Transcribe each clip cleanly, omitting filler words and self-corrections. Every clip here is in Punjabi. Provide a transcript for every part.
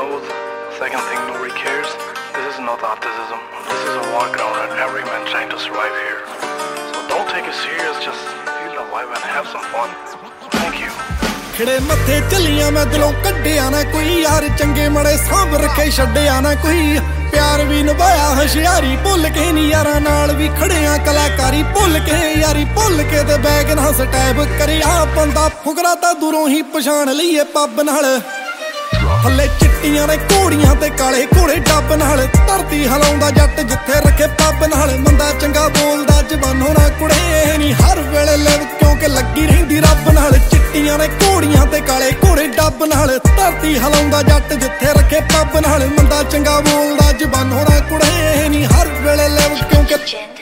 knows. Second thing, nobody cares. This is not autism. This is a war ground and every man trying to survive here. So don't take it serious, just feel the vibe and have some fun. Thank you. ਖੜੇ ਮੱਥੇ ਚੱਲੀਆਂ ਮੈਂ ਦਿਲੋਂ ਕੱਢਿਆ ਨਾ ਕੋਈ ਯਾਰ ਚੰਗੇ ਮੜੇ ਸਾਂਭ ਰੱਖੇ ਛੱਡਿਆ ਨਾ ਕੋਈ ਪਿਆਰ ਵੀ ਨਿਭਾਇਆ ਹੁਸ਼ਿਆਰੀ ਭੁੱਲ ਕੇ ਨੀ ਯਾਰਾਂ ਨਾਲ ਵੀ ਖੜਿਆ ਕਲਾਕਾਰੀ ਭੁੱਲ ਕੇ ਯਾਰੀ ਭੁੱਲ ਕੇ ਤੇ ਬੈਗ ਨਾਲ ਸਟੈਪ ਕਰਿਆ ਬੰਦਾ ਫੁਕਰਾ ਤਾਂ ਦੂਰੋਂ ਹੀ ਪਛਾਣ ਲਈਏ ਪੱਬ ਨਾਲ ਥੱਲੇ ਚਿੱਟੀਆਂ ਨੇ ਘੋੜੀਆਂ ਤੇ ਕਾਲੇ ਘੋੜੇ ਡੱਬ ਨਾਲ ਧਰਤੀ ਹਲਾਉਂਦਾ ਜੱਟ ਜਿੱਥੇ ਰੱਖੇ ਪੱਬ ਨਾਲ ਮੰਦਾ ਚੰਗਾ ਬੋਲਦਾ ਜ਼ਬਾਨੋਂ ਨਾ ਕੁੜੇ ਨੀ ਹਰ ਵੇਲੇ ਲਿਵ ਕਿਉਂਕਿ ਲੱਗੀ ਰਹਿੰਦੀ ਰੱਬ ਨਾਲ ਚਿੱਟੀਆਂ ਨੇ ਘੋੜੀਆਂ ਤੇ ਕਾਲੇ ਘੋੜੇ ਡੱਬ ਨਾਲ ਧਰਤੀ ਹਲਾਉਂਦਾ ਜੱਟ ਜਿੱਥੇ ਰੱਖੇ ਪੱਬ ਨਾਲ ਮੰਦਾ ਚੰਗਾ ਬੋਲਦਾ ਜ਼ਬਾਨੋਂ ਨਾ ਕੁੜੇ ਨੀ ਹਰ ਵੇਲੇ ਲਿਵ ਕਿਉਂਕਿ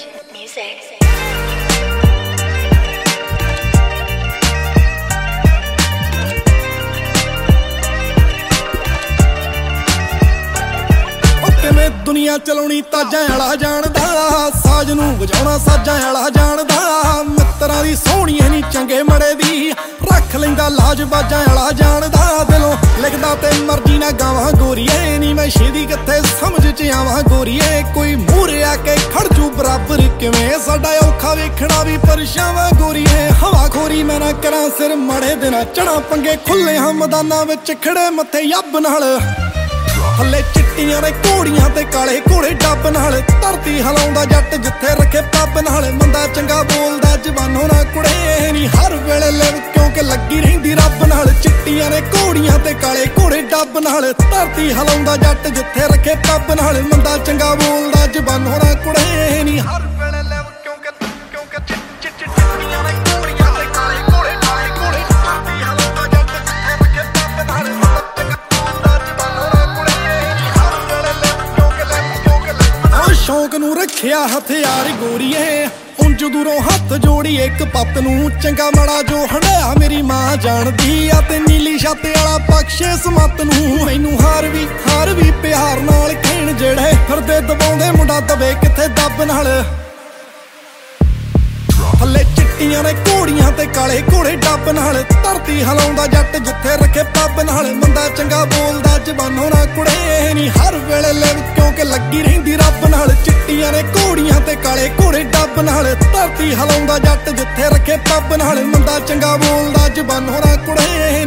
ਕਿਵੇਂ ਦੁਨੀਆ ਚਲਾਉਣੀ ਤਾਜਾਂ ਵਾਲਾ ਜਾਣਦਾ ਸਾਜ ਨੂੰ ਵਜਾਉਣਾ ਸਾਜਾਂ ਵਾਲਾ ਜਾਣਦਾ ਮਿੱਤਰਾਂ ਦੀ ਸੋਹਣੀਏ ਨੀ ਚੰਗੇ ਮੜੇ ਦੀ ਰੱਖ ਲੈਂਦਾ ਲਾਜ ਬਾਜਾਂ ਵਾਲਾ ਜਾਣਦਾ ਦਿਲੋਂ ਲਿਖਦਾ ਤੇ ਮਰਜ਼ੀ ਨਾ ਗਾਵਾਂ ਗੋਰੀਏ ਨੀ ਮੈਂ ਛੇਦੀ ਕਿੱਥੇ ਸਮਝ ਚ ਆਵਾਂ ਗੋਰੀਏ ਕੋਈ ਮੂਹਰੇ ਆ ਕੇ ਖੜਜੂ ਬਰਾਬਰ ਕਿਵੇਂ ਸਾਡਾ ਔਖਾ ਵੇਖਣਾ ਵੀ ਪਰਛਾਵਾਂ ਗੋਰੀਏ ਹਵਾ ਖੋਰੀ ਮੈਂ ਨਾ ਕਰਾਂ ਸਿਰ ਮੜੇ ਦੇ ਨਾ ਚੜਾ ਪੰਗੇ ਖੁੱਲੇ ਹਾਂ ਮੈਦਾਨਾਂ ਵਿੱਚ ਖੜੇ ਮੱਥੇ ਯੱਬ ਨਾਲ ਥੱਲੇ ਚਿੱਟੀਆਂ ਨੇ ਘੋੜੀਆਂ ਤੇ ਕਾਲੇ ਘੋੜੇ ਡੱਬ ਨਾਲ ਧਰਤੀ ਹਲਾਉਂਦਾ ਜੱਟ ਜਿੱਥੇ ਰੱਖੇ ਪੱਬ ਨਾਲ ਮੰਦਾ ਚੰਗਾ ਬੋਲਦਾ ਜ਼ਬਾਨੋਂ ਨਾ ਕੁੜੇ ਨੀ ਹਰ ਵੇਲੇ ਲਿਵ ਕਿਉਂਕਿ ਲੱਗੀ ਰਹਿੰਦੀ ਰੱਬ ਨਾਲ ਚਿੱਟੀਆਂ ਨੇ ਘੋੜੀਆਂ ਤੇ ਕਾਲੇ ਘੋੜੇ ਡੱਬ ਨਾਲ ਧਰਤੀ ਹਲਾਉਂਦਾ ਜੱਟ ਜਿੱਥੇ ਰੱਖੇ ਪੱਬ ਨਾਲ ਮੰਦਾ ਚੰਗਾ ਬੋਲਦਾ ਜ਼ਬਾਨੋਂ ਨਾ ਕੁੜੇ ਨੀ ਹਰ ਵੇਲੇ ਲਿਵ ਕਿਉਂਕਿ ਚਿੱਟੀਆਂ ਨੇ ਘੋੜੀਆਂ ਤੇ ਕਾਲੇ ਘੋੜੇ ਧਰਤੀ ਹਲਾਉਂਦਾ ਜੱਟ ਜਿੱਥੇ ਰੱਖੇ ਪੱਬ ਨਾਲ ਸ਼ੌਂਕ ਨੂੰ ਰੱਖਿਆ ਹਥਿਆਰ ਗੋਰੀਏ ਹੁਣ ਦੂਰੋਂ ਹੱਥ ਜੋੜੀ ਇੱਕ ਪੱਤ ਨੂੰ ਚੰਗਾ ਮਾੜਾ ਜੋ ਹੰਡਿਆ ਮੇਰੀ ਮਾਂ ਜਾਣਦੀ ਆ ਤੇ ਨੀਲੀ ਛੱਤ ਵਾਲਾ ਬਖਸ਼ੇ ਸਮੱਤ ਨੂੰ ਮੈਨੂੰ ਹਾਰ ਵੀ ਪਿਆਰ ਨਾਲ ਕਹਿਣ ਜਿਹੜੇ ਫਿਰਦੇ ਦਬਾਉਂਦੇ ਮੁੰਡਾ ਦਵੇ ਕਿੱਥੇ ਦੱਬ ਨਾਲ ਥੱਲੇ ਚਿੱਟੀਆਂ ਨੇ ਘੋੜੀਆਂ ਤੇ ਕਾਲੇ ਘੋੜੇ ਡੱਬ ਨਾਲ ਧਰਤੀ ਹਲਾਉਂਦਾ ਜੱਟ ਜਿੱਥੇ ਰੱਖੇ ਪੱਬ ਨਾਲ ਮੰਦਾ ਚੰਗਾ ਬੋਲਦਾ ਜ਼ਬਾਨੋਂ ਨਾ ਕੁੜੇ ਨੀ ਹਰ ਵੇਲੇ ਲਿਵ ਕਿਉਂਕਿ ਲੱਗੀ ਰਹਿੰਦੀ ਰੱਬ ਨਾਲ ਚਿੱਟੀਆਂ ਨੇ ਘੋੜੀਆਂ ਤੇ ਕਾਲੇ ਘੋੜੇ ਡੱਬ ਨਾਲ ਧਰਤੀ ਹਲਾਉਂਦਾ ਜੱਟ ਜਿੱਥੇ ਰੱਖੇ ਪੱਬ ਨਾਲ ਮੰਦਾ ਚੰਗਾ ਬੋਲਦਾ ਜ਼ਬਾਨੋਂ ਨਾ ਕੁੜੇ